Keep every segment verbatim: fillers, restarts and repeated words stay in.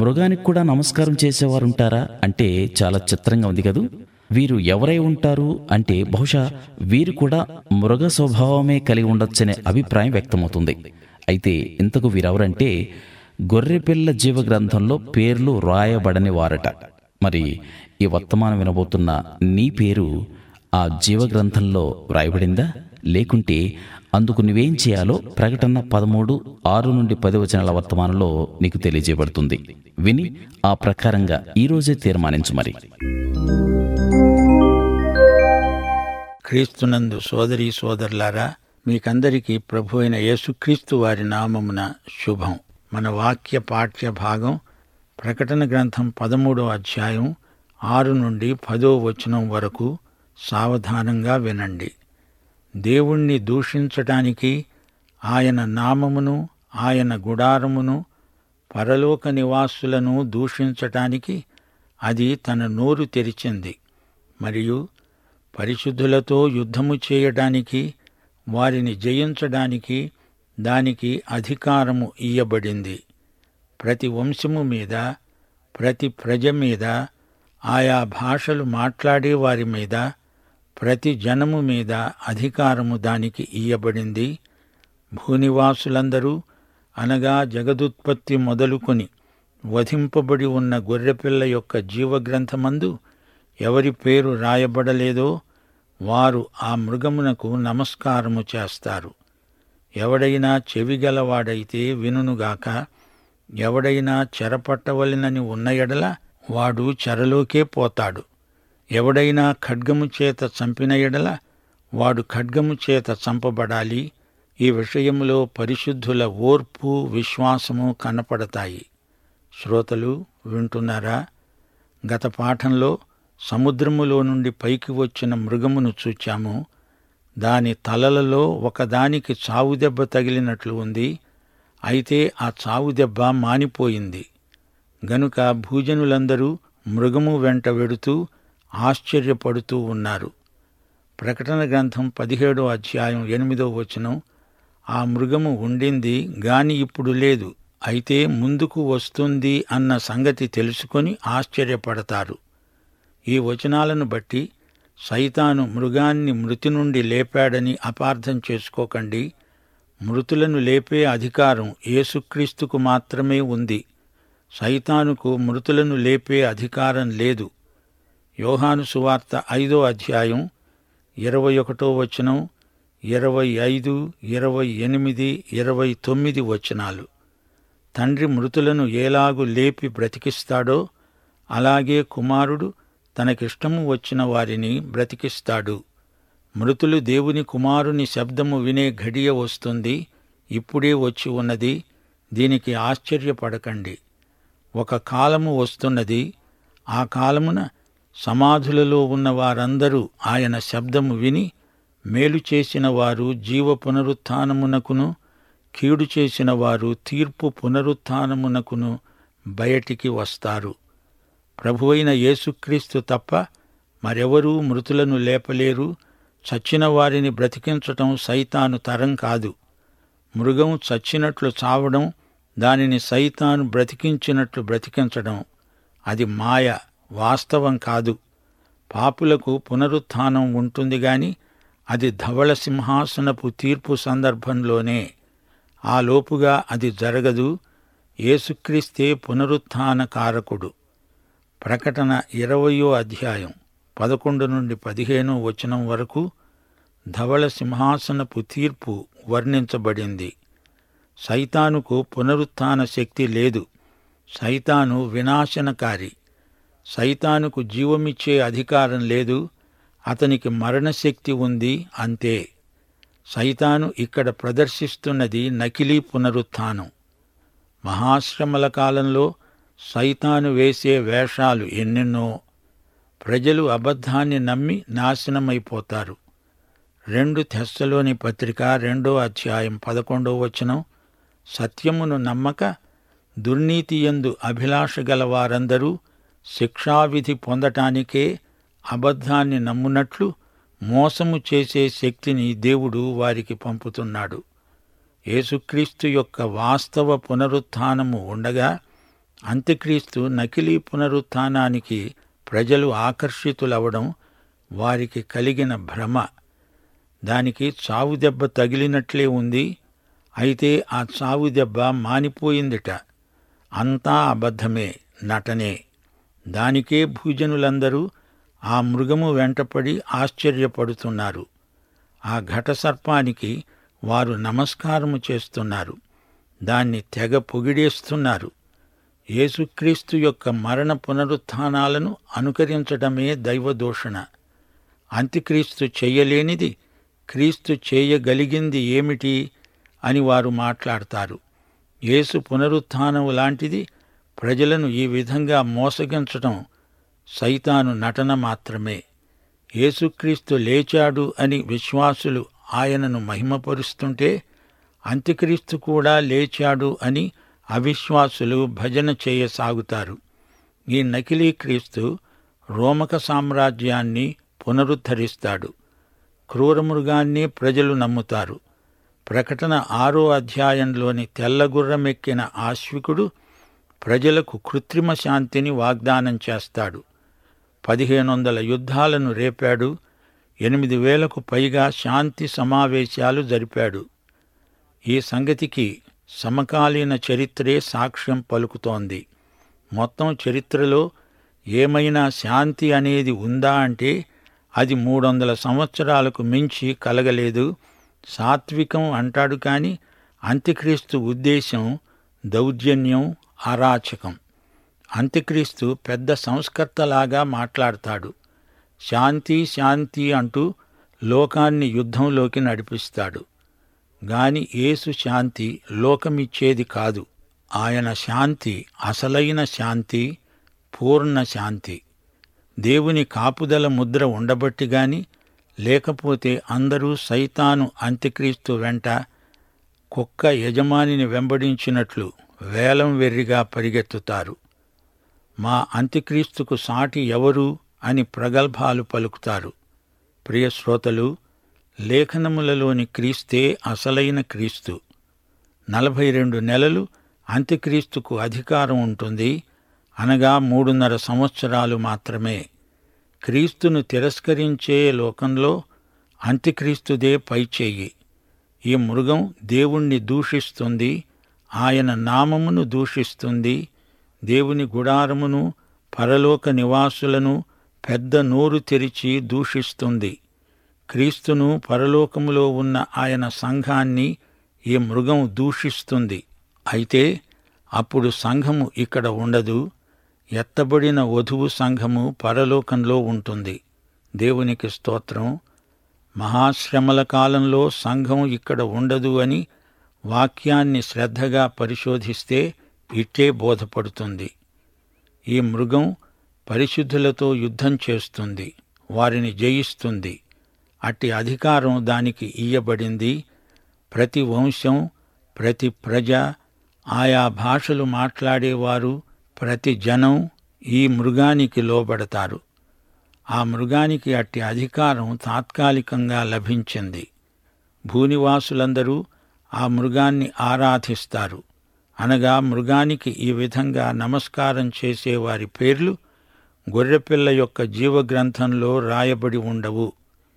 మృగానికి కూడా నమస్కారం చేసేవారుంటారా అంటే చాలా చిత్రంగా ఉంది కదూ. వీరు ఎవరై ఉంటారు అంటే బహుశా వీరు కూడా మృగ స్వభావమే కలిగి ఉండొచ్చనే అభిప్రాయం వ్యక్తమవుతుంది. అయితే ఇంతకు వీరెవరంటే గొర్రెపిల్ల జీవ గ్రంథంలో పేర్లు రాయబడని వారట. మరి ఈ వర్తమానం వినబోతున్న నీ పేరు ఆ జీవ గ్రంథంలో వ్రాయబడిందా? లేకుంటే అందుకు నువ్వేం చేయాలో ప్రకటన పదమూడు ఆరు నుండి పది వచనాల వర్తమానంలో నీకు తెలియజేయబడుతుంది. విని ఆ ప్రకారంగా ఈరోజే తీర్మానించు. మరి క్రీస్తునందు సోదరీ సోదరులారా, మీకందరికీ ప్రభు అయిన యేసుక్రీస్తు వారి నామమున శుభం. మన వాక్య పాఠ్య భాగం ప్రకటన గ్రంథం పదమూడో అధ్యాయం ఆరు నుండి పదో వచనం వరకు. సావధానంగా వినండి. దేవుణ్ణి దూషించటానికి, ఆయన నామమును, ఆయన గుడారమును, పరలోక నివాసులను దూషించటానికి అది తన నోరు తెరిచింది. మరియు పరిశుద్ధులతో యుద్ధము చేయడానికి, వారిని జయించడానికి దానికి అధికారము ఇయ్యబడింది. ప్రతి వంశము మీద, ప్రతి ప్రజ మీద, ఆయా భాషలు మాట్లాడే వారి మీద, ప్రతి జనము మీద అధికారము దానికి ఇయ్యబడింది. భూనివాసులందరూ అనగా జగదుత్పత్తి మొదలుకొని వధింపబడి ఉన్న గొర్రెపిల్ల యొక్క జీవగ్రంథమందు ఎవరి పేరు రాయబడలేదో వారు ఆ మృగమునకు నమస్కారము చేస్తారు. ఎవడైనా చెవిగలవాడైతే వినుగాక. ఎవడైనా చెరపట్టవలెనని ఉన్న ఎడల వాడు చెరలోకే పోతాడు. ఎవడైనా ఖడ్గము చేత చంపిన ఎడల వాడు ఖడ్గము చేత చంపబడాలి. ఈ విషయంలో పరిశుద్ధుల ఓర్పు, విశ్వాసము కనపడతాయి. శ్రోతలు వింటున్నారా? గత పాఠంలో సముద్రములో నుండి పైకి వచ్చిన మృగమును చూచాము. దాని తలలలో ఒకదానికి చావుదెబ్బ తగిలినట్లు ఉంది. అయితే ఆ చావుదెబ్బ మానిపోయింది. గనుక భూజనులందరూ మృగము వెంట వెడుతూ ఆశ్చర్యపడుతూ ఉన్నారు. ప్రకటన గ్రంథం పదిహేడో అధ్యాయం ఎనిమిదో వచనం, ఆ మృగము ఉండింది గాని ఇప్పుడు లేదు, అయితే ముందుకు వస్తుంది అన్న సంగతి తెలుసుకొని ఆశ్చర్యపడతారు. ఈ వచనాలను బట్టి సైతాను మృగాన్ని మృతి నుండి లేపాడని అపార్థం చేసుకోకండి. మృతులను లేపే అధికారం యేసుక్రీస్తుకు మాత్రమే ఉంది. సైతానుకు మృతులను లేపే అధికారం లేదు. యోహాను సువార్త ఐదో అధ్యాయం ఇరవై ఒకటో వచనం, ఇరవై ఐదు, ఇరవై ఎనిమిది, ఇరవై తొమ్మిది వచనాలు. తండ్రి మృతులను ఏలాగు లేపి బ్రతికిస్తాడో అలాగే కుమారుడు తనకిష్టము వచ్చిన వారిని బ్రతికిస్తాడు. మృతులు దేవుని కుమారుని శబ్దము వినే ఘడియ వస్తుంది, ఇప్పుడే వచ్చి ఉన్నది. దీనికి ఆశ్చర్యపడకండి. ఒక కాలము వస్తున్నది. ఆ కాలమున సమాధులలో ఉన్న వారందరూ ఆయన శబ్దము విని మేలు చేసిన వారు జీవ పునరుత్థానమునకును, కీడు చేసిన వారు తీర్పు పునరుత్థానమునకును బయటికి వస్తారు. ప్రభువైన యేసుక్రీస్తు తప్ప మరెవరూ మృతులను లేపలేరు. చచ్చిన వారిని బ్రతికించటం సైతాను తరం కాదు. మృగం చచ్చినట్లు చావడం, దానిని సైతాను బ్రతికించినట్లు బ్రతికించడం అది మాయ, వాస్తవం కాదు. పాపులకు పునరుత్థానం ఉంటుంది గాని అది ధవళ సింహాసనపు తీర్పు సందర్భంలోనే. ఆ లోపుగా అది జరగదు. యేసుక్రీస్తే పునరుత్థాన కారకుడు. ప్రకటన ఇరవయో అధ్యాయం పదకొండు నుండి పదిహేనో వచనం వరకు ధవళ సింహాసనపు తీర్పు వర్ణించబడింది. సైతానుకు పునరుత్థాన శక్తి లేదు. సైతాను వినాశనకారి. సైతానుకు జీవమిచ్చే అధికారం లేదు. అతనికి మరణశక్తి ఉంది, అంతే. సైతాను ఇక్కడ ప్రదర్శిస్తున్నది నకిలీ పునరుత్థానం. మహాశ్రమల కాలంలో సైతాను వేసే వేషాలు ఎన్నెన్నో. ప్రజలు అబద్ధాన్ని నమ్మి నాశనమైపోతారు. రెండు తెస్సలోని పత్రిక రెండో అధ్యాయం పదకొండో వచనం, సత్యమును నమ్మక దుర్నీతియందు అభిలాష గల వారందరూ శిక్షావిధి పొందటానికే అబద్ధాన్ని నమ్మునట్లు మోసము చేసే శక్తిని దేవుడు వారికి పంపుతున్నాడు. యేసుక్రీస్తు యొక్క వాస్తవ పునరుత్థానము ఉండగా అంత్యక్రీస్తు నకిలీ పునరుత్థానానికి ప్రజలు ఆకర్షితులవడం వారికి కలిగిన భ్రమ. దానికి చావు దెబ్బ తగిలినట్లే ఉంది. అయితే ఆ చావు దెబ్బ మానిపోయిందిట. అంతా అబద్ధమే, నటనే. దానికే భూజనులందరూ ఆ మృగము వెంటపడి ఆశ్చర్యపడుతున్నారు. ఆ ఘటసర్పానికి వారు నమస్కారము చేస్తున్నారు. దాన్ని తెగ పొగిడేస్తున్నారు. యేసుక్రీస్తు యొక్క మరణ పునరుత్థానాలను అనుకరించడమే దైవదూషణ. అంత్యక్రీస్తు చెయ్యలేనిది క్రీస్తు చేయగలిగింది ఏమిటి అని వారు మాట్లాడతారు. యేసు పునరుత్థానం లాంటిది ప్రజలను ఈ విధంగా మోసగించటం సైతాను నటన మాత్రమే. యేసుక్రీస్తు లేచాడు అని విశ్వాసులు ఆయనను మహిమపరుస్తుంటే అంత్యక్రీస్తు కూడా లేచాడు అని అవిశ్వాసులు భజన చేయసాగుతారు. ఈ నకిలీ క్రీస్తు రోమక సామ్రాజ్యాన్ని పునరుద్ధరిస్తాడు. క్రూరమృగాన్ని ప్రజలు నమ్ముతారు. ప్రకటన ఆరో అధ్యాయంలోని తెల్లగుర్రమెక్కిన ఆశ్వికుడు ప్రజలకు కృత్రిమ శాంతిని వాగ్దానం చేస్తాడు. పదిహేను వందల యుద్ధాలను రేపాడు. ఎనిమిది వేలకు పైగా శాంతి సమావేశాలు జరిపాడు. ఈ సంగతికి సమకాలీన చరిత్రే సాక్ష్యం పలుకుతోంది. మొత్తం చరిత్రలో ఏమైనా శాంతి అనేది ఉందా అంటే అది మూడు వందల సంవత్సరాలకు మించి కలగలేదు. సాత్వికం అంటాడు కాని అంత్యక్రీస్తు ఉద్దేశం దౌర్జన్యం, అరాచకం. అంత్యక్రీస్తు పెద్ద సంస్కర్తలాగా మాట్లాడతాడు. శాంతి శాంతి అంటూ లోకాన్ని యుద్ధంలోకి నడిపిస్తాడు. గాని యేసు శాంతి లోకమిచ్చేది కాదు. ఆయన శాంతి అసలైన శాంతి, పూర్ణ శాంతి. దేవుని కాపుదల ముద్ర ఉండబట్టిగాని, లేకపోతే అందరూ సైతాను అంత్యక్రీస్తు వెంట కుక్క యజమానిని వెంబడించినట్లు వేలం వెర్రిగా పరిగెత్తుతారు. మా అంత్యక్రీస్తుకు సాటి ఎవరు అని ప్రగల్భాలు పలుకుతారు. ప్రియశ్రోతలు, లేఖనములలోని క్రీస్తే అసలైన క్రీస్తు. నలభై రెండు నెలలు అంత్యక్రీస్తుకు అధికారం ఉంటుంది. అనగా మూడున్నర సంవత్సరాలు మాత్రమే. క్రీస్తును తిరస్కరించే లోకంలో అంత్యక్రీస్తుదే పైచేయి. ఈ మృగం దేవుణ్ణి దూషిస్తుంది, ఆయన నామమును దూషిస్తుంది, దేవుని గుడారమును, పరలోక నివాసులను పెద్ద నోరు తెరిచి దూషిస్తుంది. క్రీస్తును, పరలోకములో ఉన్న ఆయన సంఘాన్ని ఈ మృగం దూషిస్తుంది. అయితే అప్పుడు సంఘము ఇక్కడ ఉండదు. ఎత్తబడిన వధువు సంఘము పరలోకంలో ఉంటుంది. దేవునికి స్తోత్రం. మహాశ్రమల కాలంలో సంఘం ఇక్కడ ఉండదు అని వాక్యాన్ని శ్రద్ధగా పరిశోధిస్తే ఇట్టే బోధపడుతుంది. ఈ మృగం పరిశుద్ధులతో యుద్ధం చేస్తుంది, వారిని జయిస్తుంది. అట్టి అధికారం దానికి ఇయ్యబడింది. ప్రతి వంశం, ప్రతి ప్రజ, ఆయా భాషలు మాట్లాడేవారు, ప్రతి జనం ఈ మృగానికి లోబడతారు. ఆ మృగానికి అట్టి అధికారం తాత్కాలికంగా లభించింది. భూనివాసులందరూ ఆ మృగాన్ని ఆరాధిస్తారు. అనగా మృగానికి ఈ విధంగా నమస్కారం చేసేవారి పేర్లు గొర్రెపిల్ల యొక్క జీవగ్రంథంలో రాయబడి ఉండవు.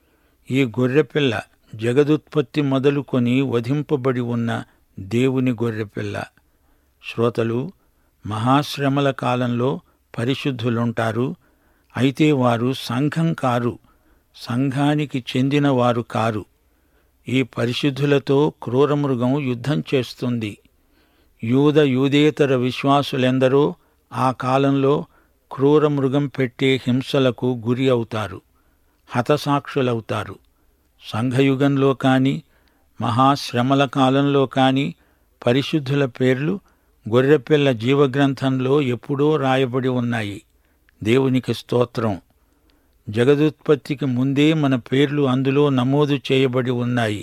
ఈ గొర్రెపిల్ల జగదుత్పత్తి మొదలుకొని వధింపబడి ఉన్న దేవుని గొర్రెపిల్ల. శ్రోతలు, మహాశ్రమల కాలంలో పరిశుద్ధులుంటారు. అయితే వారు సంఘం కారు, సంఘానికి చెందినవారు కారు. ఈ పరిశుద్ధులతో క్రూరమృగం యుద్ధం చేస్తుంది. యూద యూదేతర విశ్వాసులెందరో ఆ కాలంలో క్రూరమృగం పెట్టే హింసలకు గురి అవుతారు, హతసాక్షులవుతారు. సంఘయుగంలో కాని, మహాశ్రమల కాలంలో కాని పరిశుద్ధుల పేర్లు గొర్రెపిల్ల జీవగ్రంథంలో ఎప్పుడో రాయబడి ఉన్నాయి. దేవునికి స్తోత్రం. జగదుత్పత్తికి ముందే మన పేర్లు అందులో నమోదు చేయబడి ఉన్నాయి.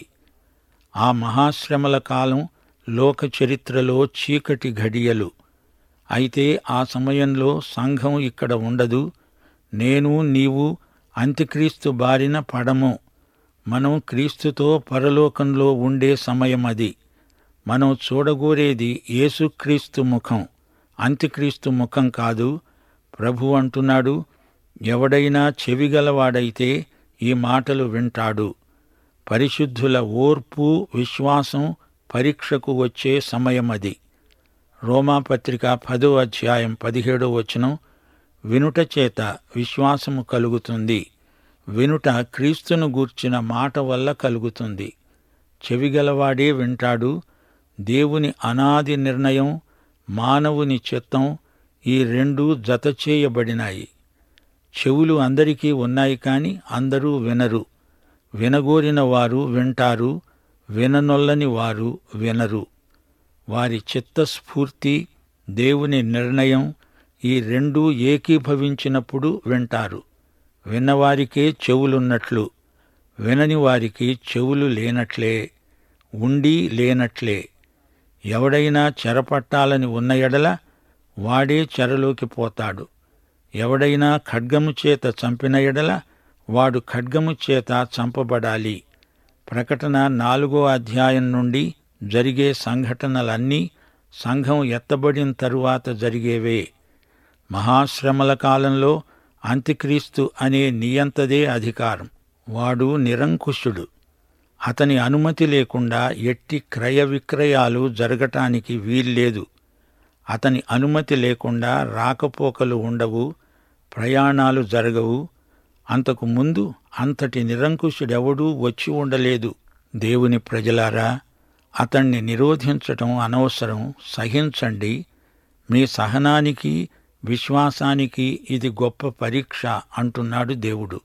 ఆ మహాశ్రమల కాలం లోక చరిత్రలో చీకటి ఘడియలు. అయితే ఆ సమయంలో సంఘం ఇక్కడ ఉండదు. నేను, నీవు అంత్యక్రీస్తు బారిన పడము. మనం క్రీస్తుతో పరలోకంలో ఉండే సమయమది. మనం చూడగోరేది యేసుక్రీస్తు ముఖం. అంత్యక్రీస్తు ముఖం కాదు. ప్రభు అంటున్నాడు, ఎవడైనా చెవిగలవాడైతే ఈ మాటలు వింటాడు. పరిశుద్ధుల ఓర్పు, విశ్వాసం పరీక్షకు వచ్చే సమయమది. రోమాపత్రిక పదో అధ్యాయం పదిహేడో వచనం, వినుట చేత విశ్వాసము కలుగుతుంది. వినుట క్రీస్తును గూర్చిన మాట వల్ల కలుగుతుంది. చెవిగలవాడే వింటాడు. దేవుని అనాది నిర్ణయం, మానవుని చిత్తం, ఈ రెండూ జతచేయబడినాయి. చెవులు అందరికీ ఉన్నాయి, కాని అందరూ వినరు. వినగోరిన వారు వింటారు, విననొల్లని వారు వినరు. వారి చిత్తస్ఫూర్తి, దేవుని నిర్ణయం ఈ రెండూ ఏకీభవించినప్పుడు వింటారు. విన్నవారికే చెవులున్నట్లు, వినని వారికి చెవులు లేనట్లే, ఉండి లేనట్లే. ఎవడైనా చెరపట్టాలని ఉన్న ఎడల వాడే చెరలోకి పోతాడు. ఎవడైనా ఖడ్గము చేత చంపిన ఎడల వాడు ఖడ్గము చేత చంపబడాలి. ప్రకటన నాలుగో అధ్యాయం నుండి జరిగే సంఘటనలన్నీ సంఘం ఎత్తబడిన తరువాత జరిగేవే. మహాశ్రమల కాలంలో అంత్యక్రీస్తు అనే నియంతదే అధికారం. వాడు నిరంకుశుడు. అతని అనుమతి లేకుండా ఎట్టి క్రయ విక్రయాలు జరగటానికి వీల్లేదు. అతని అనుమతి లేకుండా రాకపోకలు ఉండవు, ప్రయాణాలు జరగవు. అంతకు ముందు అంతటి నిరంకుశుడెవడూ వచ్చి ఉండలేదు. దేవుని ప్రజలారా, అతణ్ణి నిరోధించటం అనవసరం, సహించండి. మీ సహనానికి, విశ్వాసానికి ఇది గొప్ప పరీక్ష అంటున్నాడు దేవుడు.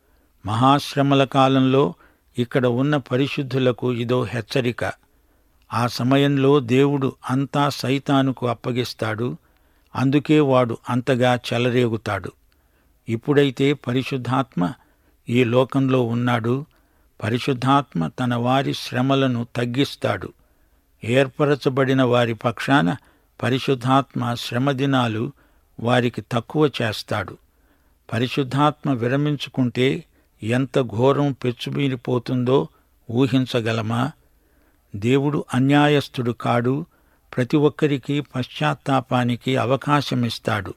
మహాశ్రమల కాలంలో ఇక్కడ ఉన్న పరిశుద్ధులకు ఇదో హెచ్చరిక. ఆ సమయంలో దేవుడు అంతా సైతానుకు అప్పగిస్తాడు. అందుకే వాడు అంతగా చెలరేగుతాడు. ఇప్పుడైతే పరిశుద్ధాత్మ ఈ లోకంలో ఉన్నాడు. పరిశుద్ధాత్మ తన వారి శ్రమలను తగ్గిస్తాడు. ఏర్పరచబడిన వారి పక్షాన పరిశుద్ధాత్మ శ్రమదినాలు వారికి తక్కువ చేస్తాడు. పరిశుద్ధాత్మ విరమించుకుంటే ఎంత ఘోరం పెచ్చుమీరిపోతుందో ఊహించగలమా? దేవుడు అన్యాయస్థుడు కాడు. ప్రతి ఒక్కరికి పశ్చాత్తాపానికి అవకాశమిస్తాడు.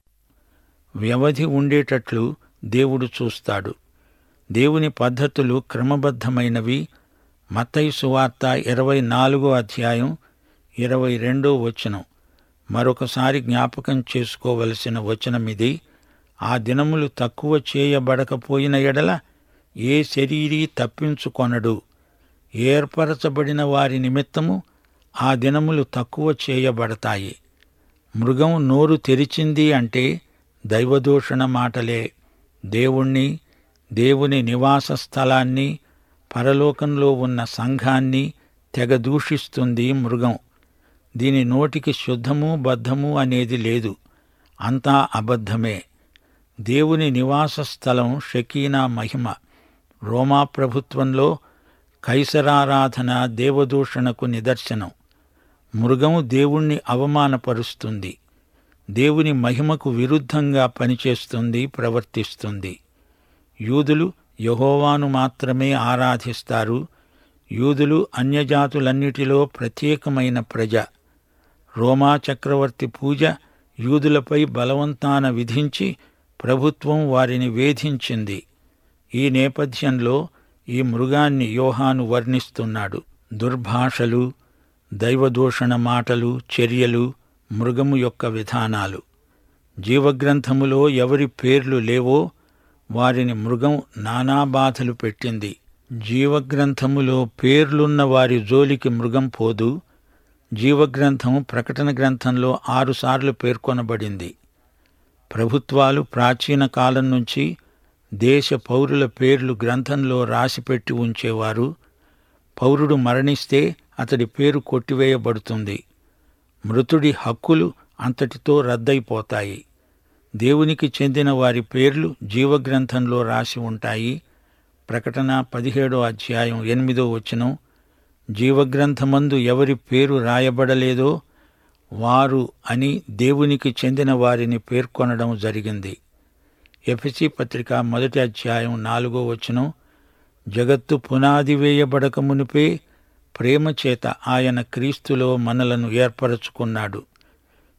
వ్యవధి ఉండేటట్లు దేవుడు చూస్తాడు. దేవుని పద్ధతులు క్రమబద్ధమైనవి. మత్తయి సువార్త ఇరవై నాలుగో అధ్యాయం ఇరవై రెండో వచనం మరొకసారి జ్ఞాపకం చేసుకోవలసిన వచనమిది. ఆ దినములు తక్కువ చేయబడకపోయిన ఎడల ఏ శరీరీ తప్పించుకొనడు. ఏర్పరచబడిన వారి నిమిత్తము ఆ దినములు తక్కువ చేయబడతాయి. మృగం నోరు తెరిచింది అంటే దైవదూషణ మాటలే. దేవుణ్ణి, దేవుని నివాస స్థలాన్ని, పరలోకంలో ఉన్న సంఘాన్ని తెగ దూషిస్తుంది మృగం. దీని నోటికి శుద్ధము బద్ధము అనేది లేదు. అంతా అబద్ధమే. దేవుని నివాస స్థలం షకీనా మహిమ. రోమా ప్రభుత్వంలో కైసరారాధన దేవదూషణకు నిదర్శనం. మృగము దేవుణ్ణి అవమానపరుస్తుంది. దేవుని మహిమకు విరుద్ధంగా పనిచేస్తుంది, ప్రవర్తిస్తుంది. యూదులు యెహోవాను మాత్రమే ఆరాధిస్తారు. యూదులు అన్యజాతులన్నిటిలో ప్రత్యేకమైన ప్రజ. రోమా చక్రవర్తి పూజ యూదులపై బలవంతాన విధించి ప్రభుత్వం వారిని వేధించింది. ఈ నేపథ్యంలో ఈ మృగాన్ని యోహాను వర్ణిస్తున్నాడు. దుర్భాషలు, దైవదూషణ మాటలు, చర్యలు మృగము యొక్క విధానాలు. జీవగ్రంథములో ఎవరి పేర్లు లేవో వారిని మృగం నానా బాధలు పెట్టింది. జీవగ్రంథములో పేర్లున్న వారి జోలికి మృగం పోదు. జీవగ్రంథం ప్రకటన గ్రంథంలో ఆరుసార్లు పేర్కొనబడింది. ప్రభుత్వాలు ప్రాచీన కాలం నుంచి దేశ పౌరుల పేర్లు గ్రంథంలో రాసిపెట్టి ఉంచేవారు. పౌరుడు మరణిస్తే అతడి పేరు కొట్టివేయబడుతుంది. మృతుడి హక్కులు అంతటితో రద్దయిపోతాయి. దేవునికి చెందిన వారి పేర్లు జీవగ్రంథంలో రాసి ఉంటాయి. ప్రకటన పదిహేడో అధ్యాయం ఎనిమిదో వచనం, జీవగ్రంథమందు ఎవరి పేరు రాయబడలేదో వారు అని దేవునికి చెందిన వారిని పేర్కొనడం జరిగింది. ఎఫెసీ పత్రిక మొదటి అధ్యాయం నాలుగో వచనం, జగత్తు పునాది వేయబడక మునిపే ప్రేమ చేత ఆయన క్రీస్తులో మనలను ఏర్పరచుకున్నాడు.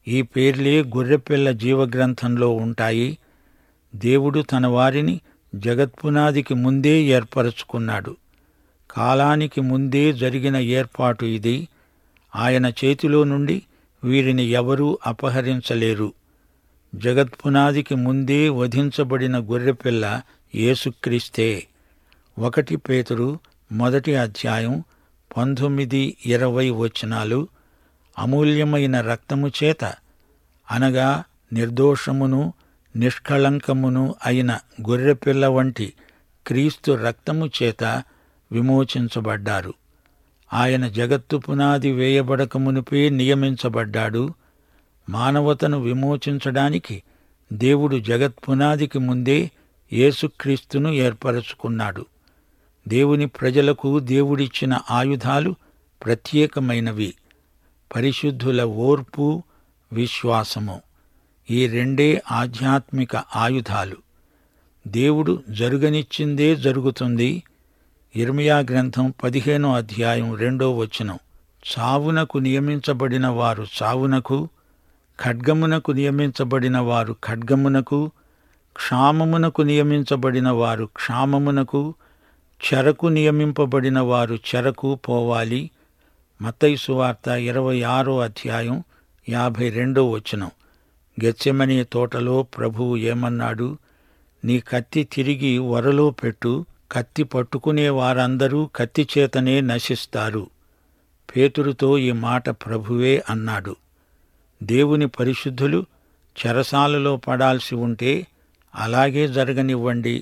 ఈ పేర్లే గొర్రెపిల్ల జీవగ్రంథంలో ఉంటాయి. దేవుడు తన వారిని జగత్పునాదికి ముందే ఏర్పరచుకున్నాడు. కాలానికి ముందే జరిగిన ఏర్పాటు ఇది. ఆయన చేతిలో నుండి వీరిని ఎవరూ అపహరించలేరు. జగత్పునాదికి ముందే వధించబడిన గొర్రెపిల్ల యేసుక్రీస్తే. ఒకటి పేతురు మొదటి అధ్యాయం పంతొమ్మిది ఇరవై వచనాలు. అమూల్యమైన రక్తము చేత అనగా నిర్దోషమును నిష్కళంకమును అయిన గొర్రెపిల్ల వంటి క్రీస్తు రక్తము చేత విమోచించబడ్డారు. ఆయన జగత్తు పునాది వేయబడక మునుపే నియమించబడ్డాడు. మానవతను విమోచించడానికి దేవుడు జగత్పునాదికి ముందే యేసుక్రీస్తును ఏర్పరచుకున్నాడు. దేవుని ప్రజలకు దేవుడిచ్చిన ఆయుధాలు ప్రత్యేకమైనవి. పరిశుద్ధుల ఓర్పు, విశ్వాసము. ఈ రెండే ఆధ్యాత్మిక ఆయుధాలు. దేవుడు జరుగనిచ్చిందే జరుగుతుంది. యిర్మీయా గ్రంథం పదిహేనో అధ్యాయం రెండో వచనం. చావునకు నియమించబడిన వారు చావునకు, ఖడ్గమునకు నియమించబడిన వారు ఖడ్గమునకు, క్షామమునకు నియమించబడిన వారు క్షామమునకు, చెరకు నియమింపబడిన వారు చెరకు పోవాలి. మత్తయి సువార్త ఇరవై ఆరో అధ్యాయం యాభై రెండో వచనం. గెత్సెమనే తోటలో ప్రభువు ఏమన్నాడు? నీ కత్తి తిరిగి వరలో పెట్టు, కత్తి పట్టుకునే వారందరూ కత్తి చేతనే నశిస్తారు. పేతురుతో ఈ మాట ప్రభువే అన్నాడు. దేవుని పరిశుద్ధులు చెరసాలలో పడాల్సి ఉంటే అలాగే జరగనివ్వండి.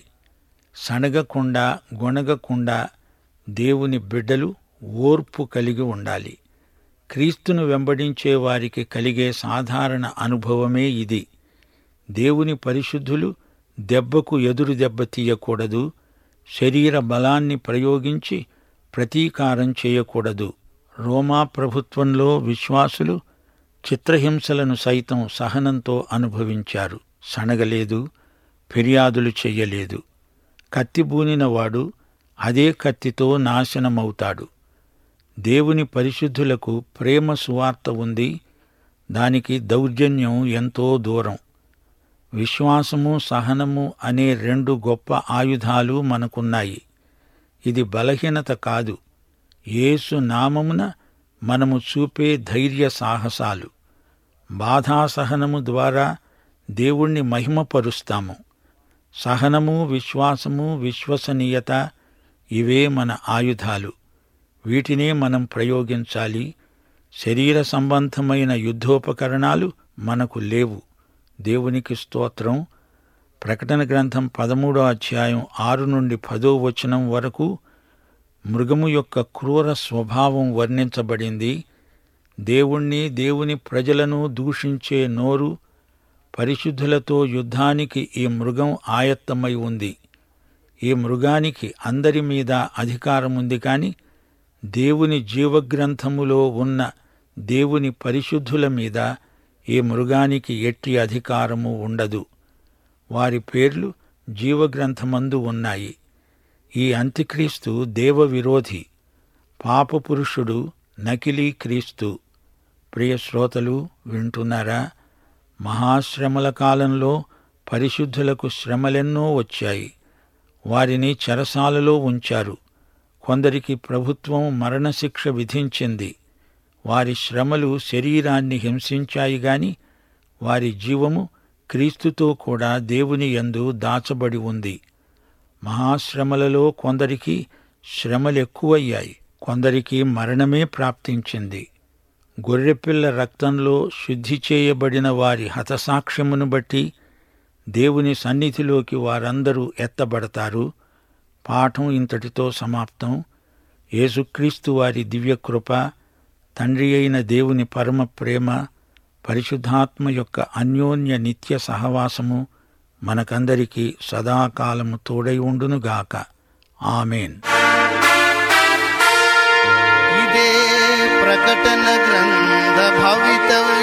సణగకుండా గొణగకుండా దేవుని బిడ్డలు ఓర్పు కలిగి ఉండాలి. క్రీస్తును వెంబడించే వారికి కలిగే సాధారణ అనుభవమే ఇది. దేవుని పరిశుద్ధులు దెబ్బకు ఎదురు దెబ్బ తీయకూడదు. శరీర బలాన్ని ప్రయోగించి ప్రతీకారం చేయకూడదు. రోమా ప్రభుత్వంలో విశ్వాసులు చిత్రహింసలను సైతం సహనంతో అనుభవించారు. సణగలేదు, ఫిర్యాదులు చెయ్యలేదు. కత్తిబూనినవాడు అదే కత్తితో నాశనమవుతాడు. దేవుని పరిశుద్ధులకు ప్రేమ సువార్త ఉంది. దానికి దౌర్జన్యం ఎంతో దూరం. విశ్వాసము, సహనము అనే రెండు గొప్ప ఆయుధాలు మనకున్నాయి. ఇది బలహీనత కాదు. యేసు నామమున మనము చూపే ధైర్య సాహసాలు. బాధాసహనము ద్వారా దేవుణ్ణి మహిమపరుస్తాము. సహనము, విశ్వాసము, విశ్వసనీయత ఇవే మన ఆయుధాలు. వీటినే మనం ప్రయోగించాలి. శరీర సంబంధమైన యుద్ధోపకరణాలు మనకు లేవు. దేవునికి స్తోత్రం. ప్రకటన గ్రంథం పదమూడో అధ్యాయం ఆరు నుండి పదో వచనం వరకు మృగము యొక్క క్రూర స్వభావం వర్ణించబడింది. దేవుణ్ణి, దేవుని ప్రజలను దూషించే నోరు, పరిశుద్ధులతో యుద్ధానికి ఈ మృగం ఆయత్తమై ఉంది. ఈ మృగానికి అందరి మీద అధికారముంది, కాని దేవుని జీవగ్రంథములో ఉన్న దేవుని పరిశుద్ధుల మీద ఈ మృగానికి ఎట్టి అధికారము ఉండదు. వారి పేర్లు జీవగ్రంథమందు ఉన్నాయి. ఈ అంత్యక్రీస్తు దేవ విరోధి, పాపపురుషుడు, నకిలీ క్రీస్తు. ప్రియ శ్రోతలు వింటున్నారా? మహాశ్రమల కాలంలో పరిశుద్ధులకు శ్రమలెన్నో వచ్చాయి. వారిని చెరసాలలో ఉంచారు. కొందరికి ప్రభుత్వం మరణశిక్ష విధించింది. వారి శ్రమలు శరీరాన్ని హింసించాయి గాని వారి జీవము క్రీస్తుతో కూడా దేవుని యందు దాచబడి ఉంది. మహాశ్రమలలో కొందరికి శ్రమలెక్కువయ్యాయి, కొందరికి మరణమే ప్రాప్తించింది. గొర్రెపిల్ల రక్తంలో శుద్ధి చేయబడిన వారి హతసాక్ష్యమును బట్టి దేవుని సన్నిధిలోకి వారందరూ ఎత్తబడతారు. పాఠం ఇంతటితో సమాప్తం. యేసుక్రీస్తు వారి దివ్యకృప, తండ్రి అయిన దేవుని పరమ ప్రేమ, పరిశుద్ధాత్మ యొక్క అన్యోన్య నిత్య సహవాసము మనకందరికీ సదాకాలము తోడై ఉండునుగాక. ఆమేన్. ఇదే ప్రకటన గ్రంథ భవితవ్యం.